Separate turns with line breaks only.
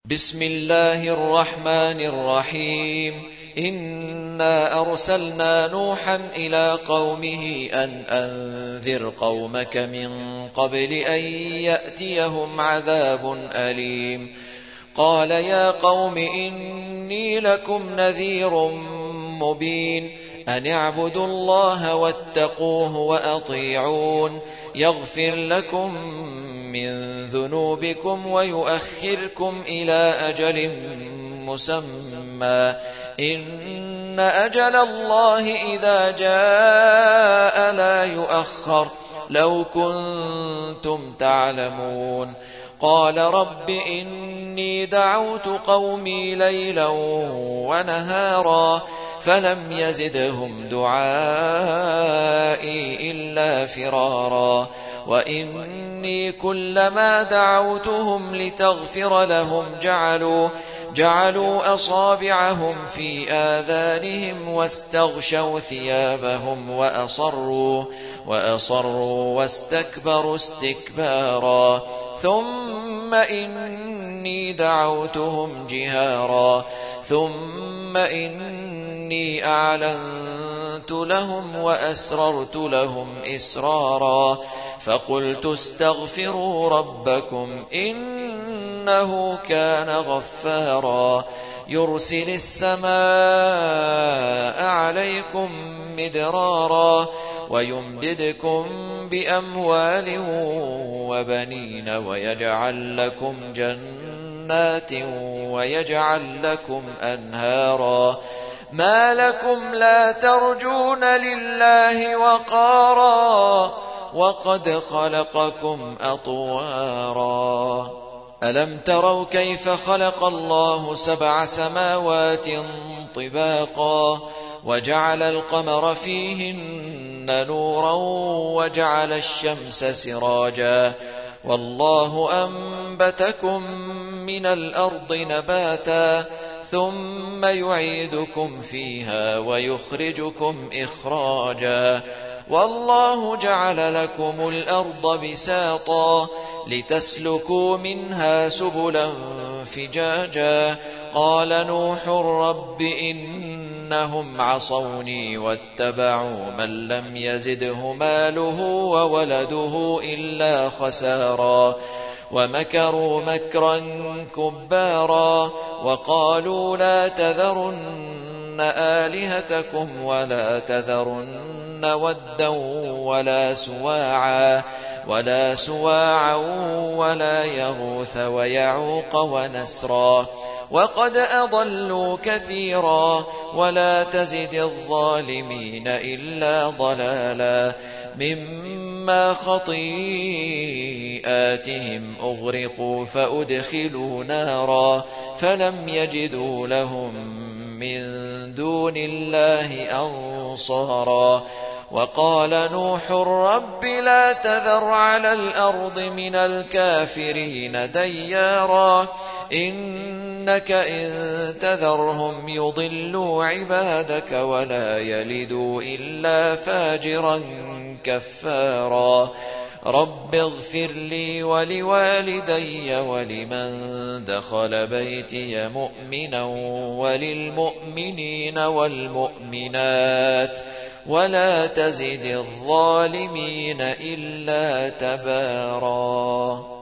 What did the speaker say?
بسم الله الرحمن الرحيم إنا أرسلنا نوحا إلى قومه أن أنذر قومك من قبل أن يأتيهم عذاب أليم قال يا قوم إني لكم نذير مبين أن اعبدوا الله واتقوه وأطيعون يغفر لكم من ذنوبكم ويؤخركم إلى أجل مسمى إن أجل الله إذا جاء لا يؤخر لو كنتم تعلمون قال رب إني دعوت قومي ليلا ونهارا فلم يزدهم دعائي إلا فرارا وإني كلما دعوتهم لتغفر لهم جعلوا أصابعهم في آذانهم واستغشوا ثيابهم وأصروا واستكبروا استكبارا ثم إني دعوتهم جهارا ثم إني أعلنت لهم وأسررت لهم إسرارا فقلت استغفروا ربكم إنه كان غفارا يرسل السماء عليكم مدرارا ويمددكم بأموال وبنين ويجعل لكم جنات ويجعل لكم أنهارا ما لكم لا ترجون لله وقارا وقد خلقكم أطوارا ألم تروا كيف خلق الله 7 سماوات طباقا وجعل القمر فيهن نورا وجعل الشمس سراجا والله أنبتكم من الأرض نباتا ثم يعيدكم فيها ويخرجكم إخراجا والله جعل لكم الأرض بساطا لتسلكوا منها سبلا فجاجا قال نوح رب إنهم عصوني واتبعوا من لم يزده ماله وولده إلا خسارا ومكروا مكرا كبارا وقالوا لا تذرن آلهتكم ولا تذرن ودا ولا سواعا ولا يغوث ويعوق ونسرا وقد أضلوا كثيرا ولا تزد الظالمين إلا ضلالا مما خطيئاتهم أغرقوا فأدخلوا نارا فلم يجدوا لهم من دون الله أنصارا وقال نوح رب لا تذر على الأرض من الكافرين ديارا إنك إن تذرهم يضلوا عبادك ولا يلدوا إلا فاجرا كفارا رب اغفر لي ولوالدي ولمن دخل بيتي مؤمنا وللمؤمنين والمؤمنات ولا تزد الظالمين إلا تبارا.